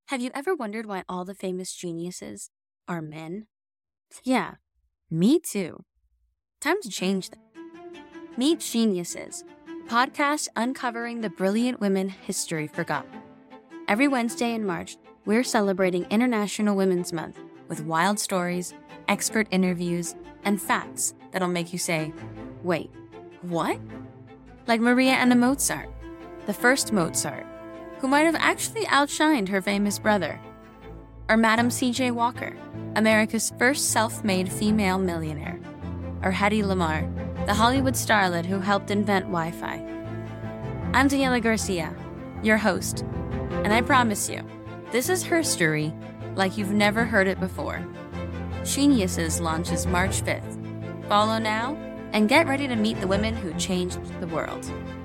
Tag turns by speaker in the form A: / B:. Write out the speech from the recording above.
A: Have you ever wondered why all the famous geniuses are men? Yeah, me too. Time to change them. Meet Geniuses, a podcast uncovering the brilliant women history forgot. Every Wednesday in March, we're celebrating International Women's Month with wild stories, expert interviews, and facts that'll make you say, wait, what? Like Maria Anna Mozart, the first Mozart, who might have actually outshined her famous brother. Or Madam C.J. Walker, America's first self-made female millionaire. Or Hedy Lamarr, the Hollywood starlet who helped invent Wi-Fi. I'm Daniela Garcia, your host, and I promise you, this is her story like you've never heard it before. Geniuses launches March 5th. Follow now and get ready to meet the women who changed the world.